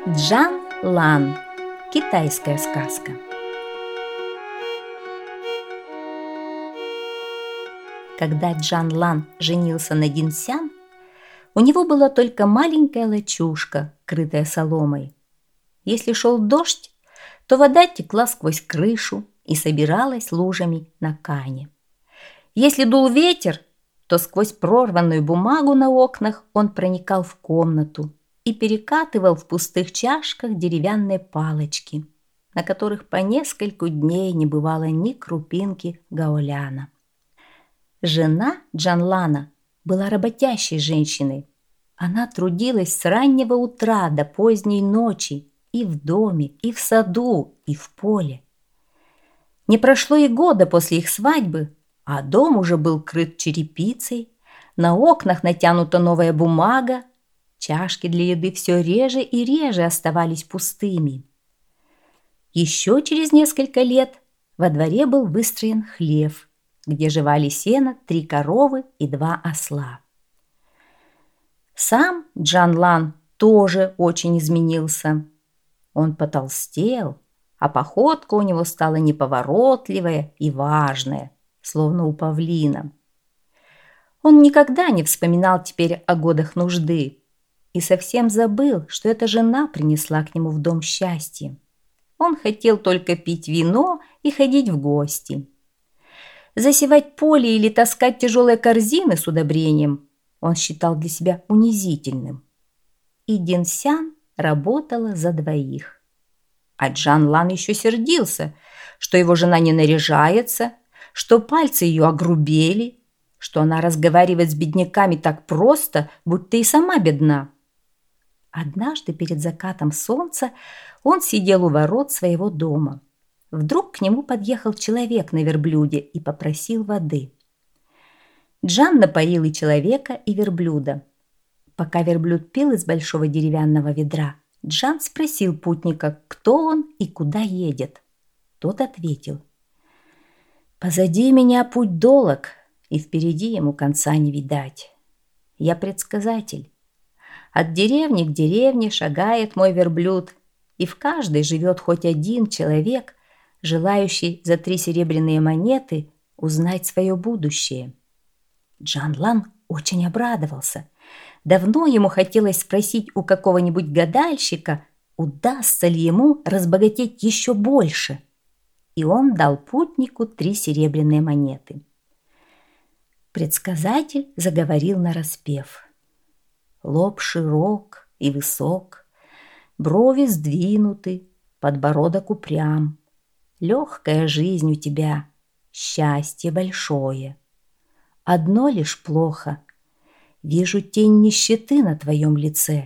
Джан Лан. Китайская сказка. Когда Джан Лан женился на Динсян, у него была только маленькая лачушка, крытая соломой. Если шел дождь, то вода текла сквозь крышу и собиралась лужами на кане. Если дул ветер, то сквозь прорванную бумагу на окнах он проникал в комнату и перекатывал в пустых чашках деревянные палочки, на которых по нескольку дней не бывало ни крупинки гаоляна. Жена Джан Лана была работящей женщиной. Она трудилась с раннего утра до поздней ночи и в доме, и в саду, и в поле. Не прошло и года после их свадьбы, а дом уже был крыт черепицей, на окнах натянута новая бумага, чашки для еды все реже и реже оставались пустыми. Еще через несколько лет во дворе был выстроен хлев, где жевали сено 3 коровы и 2 осла. Сам Джан Лан тоже очень изменился. Он потолстел, а походка у него стала неповоротливая и важная, словно у павлина. Он никогда не вспоминал теперь о годах нужды и совсем забыл, что эта жена принесла к нему в дом счастье. Он хотел только пить вино и ходить в гости. Засевать поле или таскать тяжелые корзины с удобрением он считал для себя унизительным. И Динсян работала за 2. А Джан Лан еще сердился, что его жена не наряжается, что пальцы ее огрубели, что она разговаривает с бедняками так просто, будто и сама бедна. Однажды перед закатом солнца он сидел у ворот своего дома. Вдруг к нему подъехал человек на верблюде и попросил воды. Джан напоил и человека, и верблюда. Пока верблюд пил из большого деревянного ведра, Джан спросил путника, кто он и куда едет. Тот ответил: «Позади меня путь долог, и впереди ему конца не видать. Я предсказатель. От деревни к деревне шагает мой верблюд, и в каждой живет хоть один человек, желающий за 3 серебряные монеты узнать свое будущее». Джан Лан очень обрадовался. Давно ему хотелось спросить у какого-нибудь гадальщика, удастся ли ему разбогатеть еще больше. И он дал путнику 3 серебряные монеты. Предсказатель заговорил нараспев. Лоб широк и высок, брови сдвинуты, подбородок упрям. Легкая жизнь у тебя, счастье большое. Одно лишь плохо. Вижу тень нищеты на твоем лице.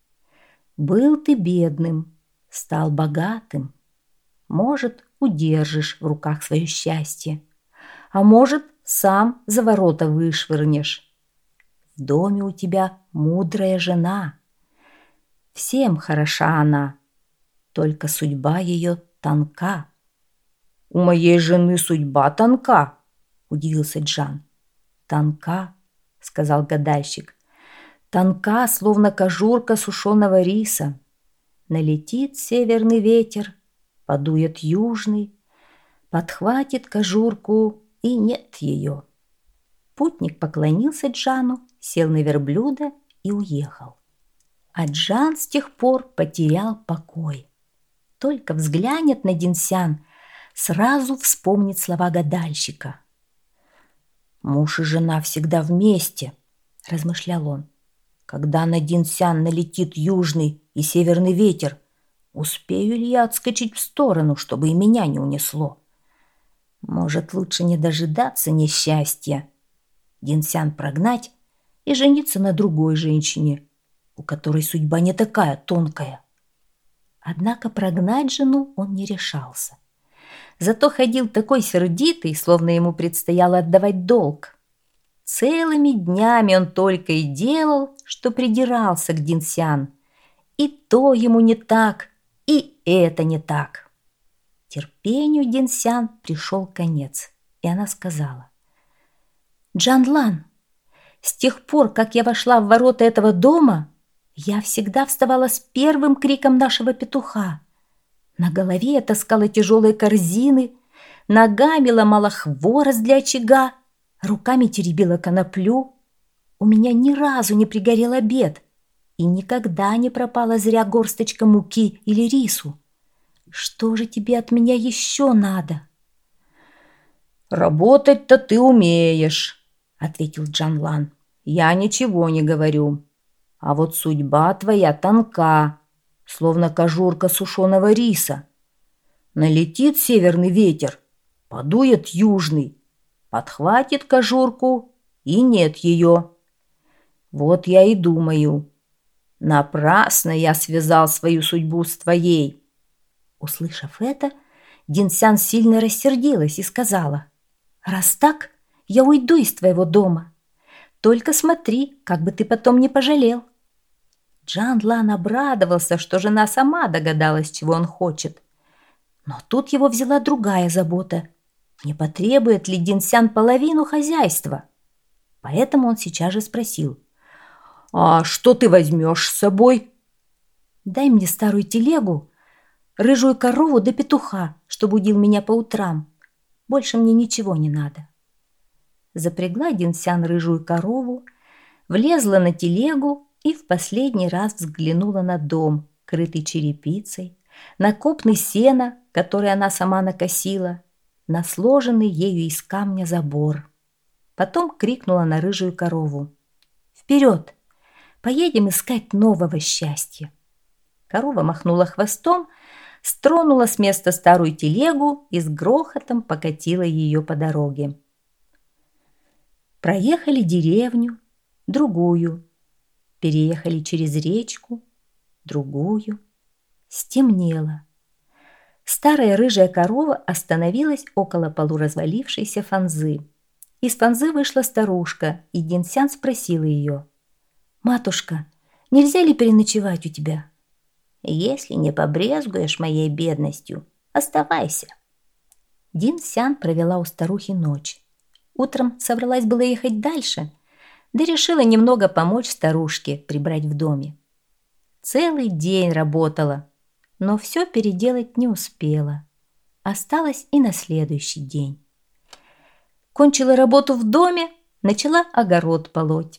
Был ты бедным, стал богатым. Может, удержишь в руках свое счастье, а может, сам за ворота вышвырнешь. В доме у тебя мудрая жена. Всем хороша она, только судьба ее тонка. «У моей жены судьба тонка», — удивился Джан. «Тонка», — сказал гадальщик, — «тонка, словно кожурка сушеного риса. Налетит северный ветер, подует южный, подхватит кожурку, и нет ее». Путник поклонился Джану, сел на верблюда и уехал. А Джан с тех пор потерял покой. Только взглянет на Динсян, сразу вспомнит слова гадальщика. «Муж и жена всегда вместе», — размышлял он. «Когда на Динсян налетит южный и северный ветер, успею ли я отскочить в сторону, чтобы и меня не унесло? Может, лучше не дожидаться несчастья, Динсян прогнать и жениться на другой женщине, у которой судьба не такая тонкая». Однако прогнать жену он не решался. Зато ходил такой сердитый, словно ему предстояло отдавать долг. Целыми днями он только и делал, что придирался к Динсян. И то ему не так, и это не так. Терпению Динсян пришел конец, и она сказала: «Джан Лан, с тех пор, как я вошла в ворота этого дома, Я всегда вставала с первым криком нашего петуха. На голове я таскала тяжелые корзины, ногами ломала хворост для очага, руками теребила коноплю. У меня ни разу не пригорел обед, и никогда не пропала зря горсточка муки или рису. Что же тебе от меня еще надо? «Работать-то ты умеешь», — ответил Джанлан. «Я ничего не говорю. А вот судьба твоя тонка, словно кожурка сушеного риса. Налетит северный ветер, подует южный, подхватит кожурку, и нет ее. Вот я и думаю, напрасно я связал свою судьбу с твоей». Услышав это, Динсян сильно рассердилась и сказала: «Раз так, я уйду из твоего дома. Только смотри, как бы ты потом не пожалел». Джанлан обрадовался, что жена сама догадалась, чего он хочет. Но тут его взяла другая забота. Не потребует ли Динсян половину хозяйства? Поэтому он сейчас же спросил: «А что ты возьмешь с собой?» «Дай мне старую телегу, рыжую корову да петуха, что будил меня по утрам. Больше мне ничего не надо». Запрягла Динсян рыжую корову, влезла на телегу и в последний раз взглянула на дом, крытый черепицей, на копны сена, который она сама накосила, на сложенный ею из камня забор. Потом крикнула на рыжую корову: «Вперед! Поедем искать нового счастья!» Корова махнула хвостом, стронула с места старую телегу и с грохотом покатила ее по дороге. Проехали деревню, другую, переехали через речку, другую. Стемнело. Старая рыжая корова остановилась около полуразвалившейся фанзы. Из фанзы вышла старушка, и Динсян спросила ее: «Матушка, нельзя ли переночевать у тебя?» «Если не побрезгуешь моей бедностью, оставайся». Динсян провела у старухи ночь. Утром собралась было ехать дальше, да решила немного помочь старушке прибрать в доме. Целый день работала, но все переделать не успела. Осталось и на следующий день. Кончила работу в доме, начала огород полоть.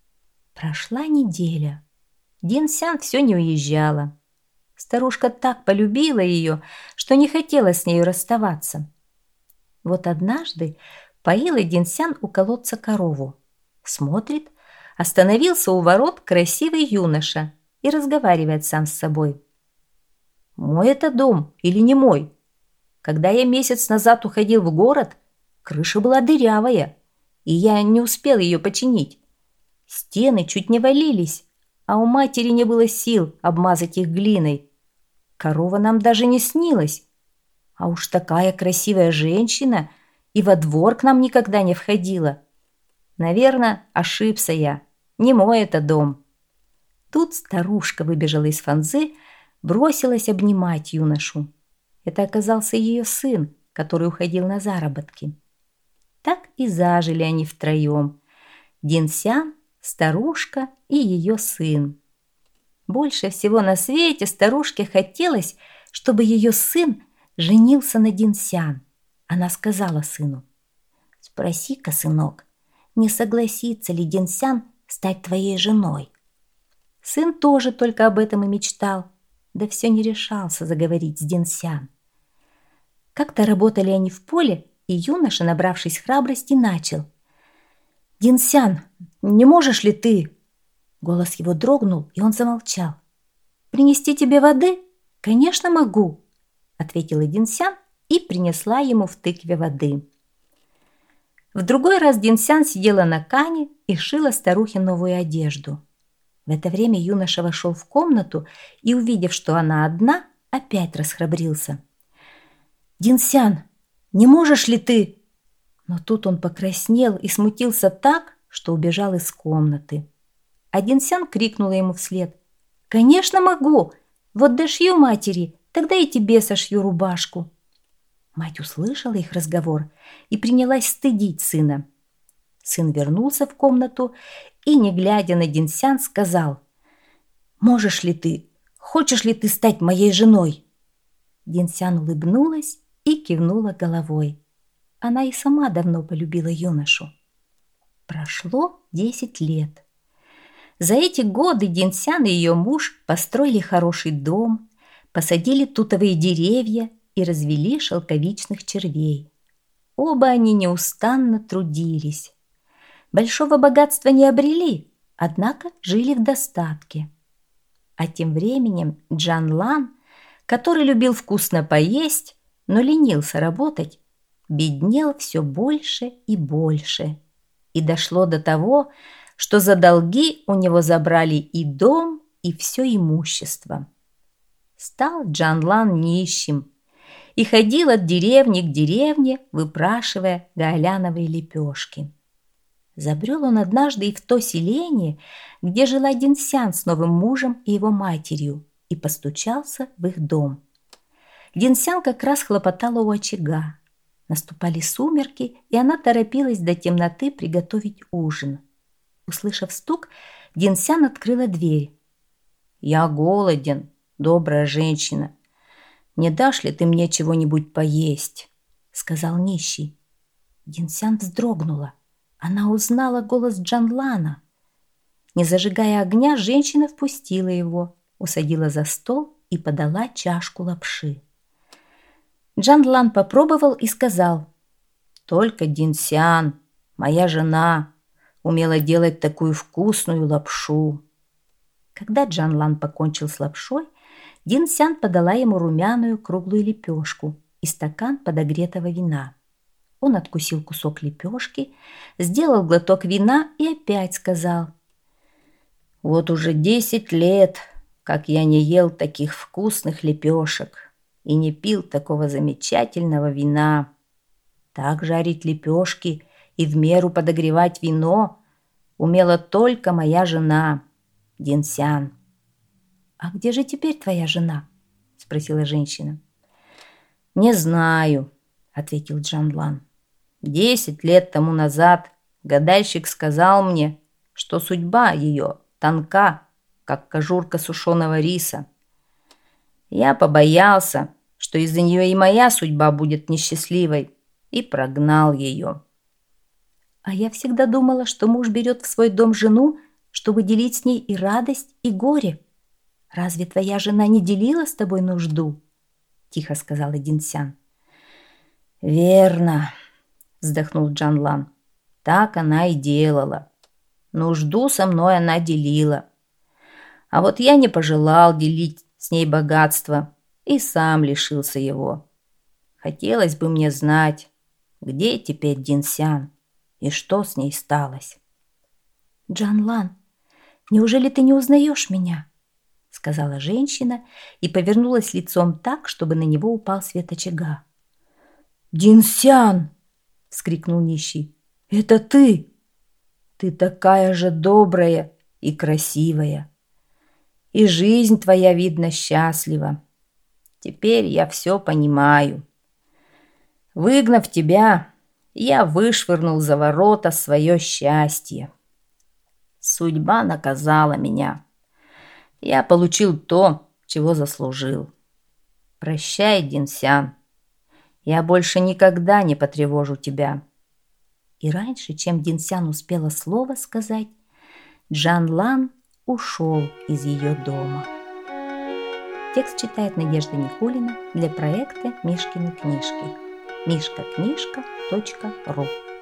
Прошла неделя. Динсян все не уезжала. Старушка так полюбила ее, что не хотела с нею расставаться. Вот однажды поила Динсян у колодца корову. Смотрит, остановился у ворот красивый юноша и разговаривает сам с собой. «Мой это дом или не мой? Когда я месяц назад уходил в город, крыша была дырявая, и я не успел ее починить. Стены чуть не валились, а у матери не было сил обмазать их глиной. Корова нам даже не снилась. А уж такая красивая женщина и во двор к нам никогда не входила. Наверное, ошибся я. Не мой это дом». Тут старушка выбежала из фанзы, бросилась обнимать юношу. Это оказался ее сын, который уходил на заработки. Так и зажили они втроем: Динсян, старушка и ее сын. Больше всего на свете старушке хотелось, чтобы ее сын женился на Динсян. Она сказала сыну: «Спроси-ка, сынок, не согласится ли Динсян стать твоей женой?» Сын тоже только об этом и мечтал, да все не решался заговорить с Динсян. Как-то работали они в поле, и юноша, набравшись храбрости, начал: «Динсян, не можешь ли ты?» Голос его дрогнул, и он замолчал. «Принести тебе воды? Конечно, могу», — ответила Динсян и принесла ему в тыкве воды. В другой раз Динсян сидела на кане и шила старухе новую одежду. В это время юноша вошел в комнату и, увидев, что она одна, опять расхрабрился. «Динсян, не можешь ли ты?» Но тут он покраснел и смутился так, что убежал из комнаты. А Динсян крикнула ему вслед: «Конечно могу! Вот дошью матери, тогда и тебе сошью рубашку». Мать услышала их разговор и принялась стыдить сына. Сын вернулся в комнату и, не глядя на Динсян, сказал: Хочешь ли ты стать моей женой?» Динсян улыбнулась и кивнула головой. Она и сама давно полюбила юношу. Прошло 10 лет. За эти годы Динсян и ее муж построили хороший дом, посадили тутовые деревья и развели шелковичных червей. Оба они неустанно трудились. Большого богатства не обрели, однако жили в достатке. А тем временем Джанлан, который любил вкусно поесть, но ленился работать, беднел все больше и больше. И дошло до того, что за долги у него забрали и дом, и все имущество. Стал Джанлан нищим и ходил от деревни к деревне, выпрашивая гаоляновые лепешки. Забрел он однажды и в то селение, где жила Динсян с новым мужем и его матерью, и постучался в их дом. Динсян как раз хлопотала у очага. Наступали сумерки, и она торопилась до темноты приготовить ужин. Услышав стук, Динсян открыла дверь. «Я голоден, добрая женщина. Не дашь ли ты мне чего-нибудь поесть?» — сказал нищий. Динсян вздрогнула. Она узнала голос Джанлана. Не зажигая огня, женщина впустила его, усадила за стол и подала чашку лапши. Джанлан попробовал и сказал: «Только Динсян, моя жена, умела делать такую вкусную лапшу». Когда Джанлан покончил с лапшой, Динсян подала ему румяную круглую лепешку и стакан подогретого вина. Он откусил кусок лепешки, сделал глоток вина и опять сказал: «Вот уже 10 лет, как я не ел таких вкусных лепешек и не пил такого замечательного вина. Так жарить лепешки и в меру подогревать вино умела только моя жена, Динсян». «А где же теперь твоя жена?» — спросила женщина. «Не знаю», — ответил Джанлан. 10 лет тому назад гадальщик сказал мне, что судьба ее тонка, как кожурка сушеного риса. Я побоялся, что из-за нее и моя судьба будет несчастливой, и прогнал ее». «А я всегда думала, что муж берет в свой дом жену, чтобы делить с ней и радость, и горе. Разве твоя жена не делила с тобой нужду?» — тихо сказала Динсян. «Верно», — вздохнул Джанлан. «Так она и делала. Нужду со мной она делила. А вот я не пожелал делить с ней богатство и сам лишился его. Хотелось бы мне знать, где теперь Динсян и что с ней сталось». «Джанлан, неужели ты не узнаешь меня?» — сказала женщина и повернулась лицом так, чтобы на него упал свет очага. «Динсян!» — вскрикнул нищий. «Это ты! Ты такая же добрая и красивая. И жизнь твоя, видно, счастлива. Теперь я все понимаю. Выгнав тебя, я вышвырнул за ворота свое счастье. Судьба наказала меня. Я получил то, чего заслужил. Прощай, Динсян. Я больше никогда не потревожу тебя». И раньше, чем Динсян успела слово сказать, Джанлан ушел из ее дома. Текст читает Надежда Никулина для проекта «Мишкины книжки». mishkaknижка.ру